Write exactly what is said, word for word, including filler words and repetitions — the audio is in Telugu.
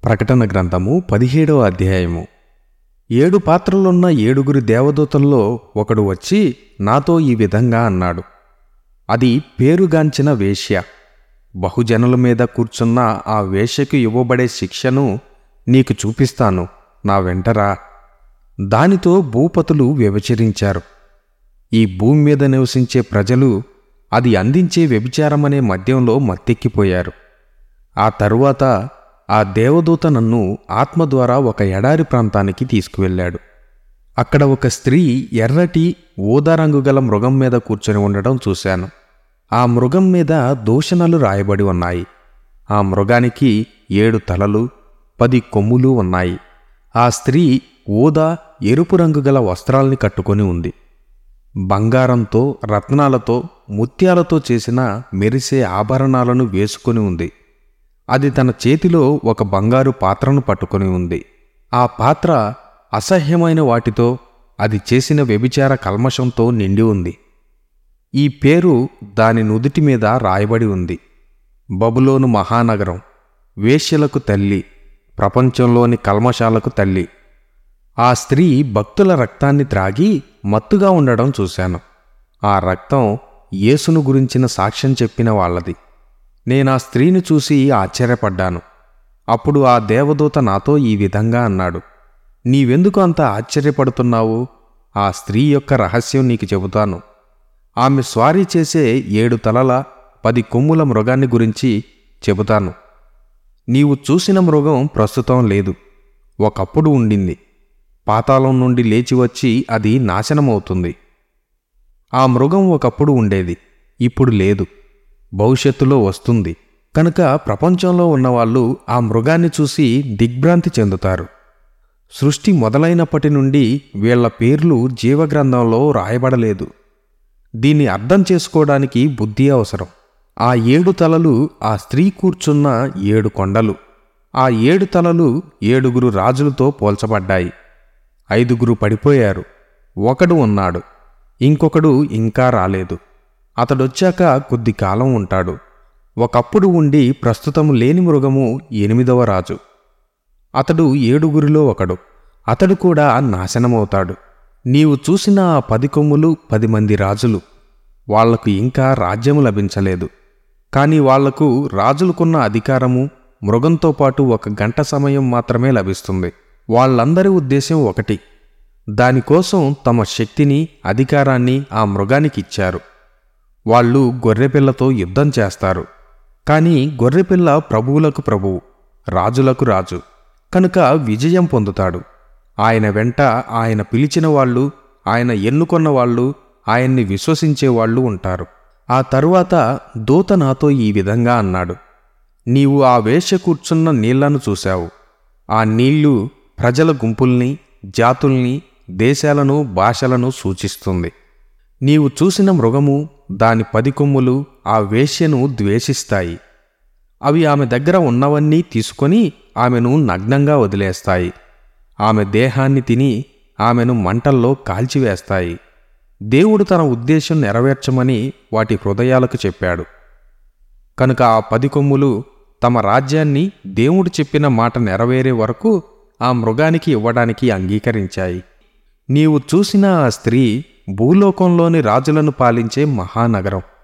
ప్రకటన గ్రంథము పదిహేడవ అధ్యాయము. ఏడు పాత్రలున్న ఏడుగురి దేవదూతల్లో ఒకడు వచ్చి నాతో ఈ విధంగా అన్నాడు. అది పేరుగాంచిన వేశ్య. బహుజనుల మీద కూర్చున్న ఆ వేశ్యకు ఇవ్వబడే శిక్షను నీకు చూపిస్తాను, నా వెంటరా. దానితో భూపతులు వ్యభిచరించారు. ఈ భూమి మీద నివసించే ప్రజలు అది అందించే వ్యభిచారమనే మద్యంలో మత్తెక్కిపోయారు. ఆ తరువాత ఆ దేవదూత నన్ను ఆత్మ ద్వారా ఒక ఎడారి ప్రాంతానికి తీసుకువెళ్ళాడు. అక్కడ ఒక స్త్రీ ఎర్రటి ఊదారంగు గల మృగం మీద కూర్చొని ఉండడం చూశాను. ఆ మృగం మీద దూషణలు రాయబడి ఉన్నాయి. ఆ మృగానికి ఏడు తలలు, పది కొమ్ములు ఉన్నాయి. ఆ స్త్రీ ఊదా ఎరుపు రంగు గల వస్త్రాల్ని కట్టుకొని ఉంది. బంగారంతో, రత్నాలతో, ముత్యాలతో చేసిన మెరిసే ఆభరణాలను వేసుకొని ఉంది. అది తన చేతిలో ఒక బంగారు పాత్రను పట్టుకొని ఉంది. ఆ పాత్ర అసహ్యమైన వాటితో, అది చేసిన వ్యభిచార కల్మషంతో నిండి ఉంది. ఈ పేరు దాని నుదుటి మీద రాయబడి ఉంది: బబులోను మహానగరం, వేశ్యలకు తల్లి, ప్రపంచంలోని కల్మషాలకు తల్లి. ఆ స్త్రీ భక్తుల రక్తాన్ని త్రాగి మత్తుగా ఉండడం చూశాను. ఆ రక్తం యేసును గురించిన సాక్ష్యం చెప్పిన వాళ్ళది. నేనా స్త్రీని చూసి ఆశ్చర్యపడ్డాను. అప్పుడు ఆ దేవదూత నాతో ఈ విధంగా అన్నాడు: నీవెందుకు అంత ఆశ్చర్యపడుతున్నావు? ఆ స్త్రీ యొక్క రహస్యం నీకు చెబుతాను. ఆమె స్వారీ చేసే ఏడు తలల పది కొమ్ముల మృగాన్ని గురించి చెబుతాను. నీవు చూసిన మృగం ప్రస్తుతం లేదు, ఒకప్పుడు ఉండింది. పాతాళం నుండి లేచివచ్చి అది నాశనమవుతుంది. ఆ మృగం ఒకప్పుడు ఉండేది, ఇప్పుడు లేదు, భవిష్యత్తులో వస్తుంది. కనుక ప్రపంచంలో ఉన్నవాళ్ళు ఆ మృగాన్ని చూసి దిగ్భ్రాంతి చెందుతారు. సృష్టి మొదలైనప్పటి నుండి వీళ్ల పేర్లు జీవగ్రంథంలో రాయబడలేదు. దీన్ని అర్థం చేసుకోవడానికి బుద్ధి అవసరం. ఆ ఏడు తలలు ఆ స్త్రీ కూర్చున్న ఏడు కొండలు. ఆ ఏడు తలలు ఏడుగురు రాజులతో పోల్చబడ్డాయి. ఐదుగురు పడిపోయారు, ఒకడు ఉన్నాడు, ఇంకొకడు ఇంకా రాలేదు. అతడొచ్చాక కొద్ది కాలం ఉంటాడు. ఒకప్పుడు ఉండి ప్రస్తుతం లేని మృగము ఎనిమిదవ రాజు. అతడు ఏడుగురిలో ఒకడు. అతడు కూడా నాశనమవుతాడు. నీవు చూసిన ఆ పది కొమ్ములు పది మంది రాజులు. వాళ్లకు ఇంకా రాజ్యము లభించలేదు. కాని వాళ్లకు రాజులకున్న అధికారము మృగంతో పాటు ఒక గంట సమయం మాత్రమే లభిస్తుంది. వాళ్ళందరి ఉద్దేశం ఒకటి. దానికోసం తమ శక్తిని, అధికారాన్ని ఆ మృగానికిచ్చారు. వాళ్ళు గొర్రెపిల్లతో యుద్ధం చేస్తారు. కాని గొర్రెపిల్ల ప్రభువులకు ప్రభువు, రాజులకు రాజు, కనుక విజయం పొందుతాడు. ఆయన వెంట ఆయన పిలిచిన వాళ్ళు, ఆయన ఎన్నుకొన్న వాళ్ళు, ఆయన్ని విశ్వసించేవాళ్లు ఉంటారు. ఆ తరువాత దూత నాతో ఈ విధంగా అన్నాడు: నీవు ఆ వేశ్య కూర్చున్న నీళ్లను చూశావు. ఆ నీళ్లు ప్రజల గుంపుల్ని, జాతుల్ని, దేశాలను, భాషలను సూచిస్తుంది. నీవు చూసిన మృగము, దాని పది కొమ్ములు ఆ వేశ్యను ద్వేషిస్తాయి. అవి ఆమె దగ్గర ఉన్నవన్నీ తీసుకొని ఆమెను నగ్నంగా వదిలేస్తాయి. ఆమె దేహాన్ని తిని ఆమెను మంటల్లో కాల్చివేస్తాయి. దేవుడు తన ఉద్దేశం నెరవేర్చమని వాటి హృదయాలకు చెప్పాడు. కనుక ఆ పది కొమ్ములు తమ రాజ్యాన్ని దేవుడు చెప్పిన మాట నెరవేరే వరకు ఆ మృగానికి ఇవ్వడానికి అంగీకరించాయి. నీవు చూసిన ఆ స్త్రీ భూలోకంలోని రాజులను పాలించే మహానగరం.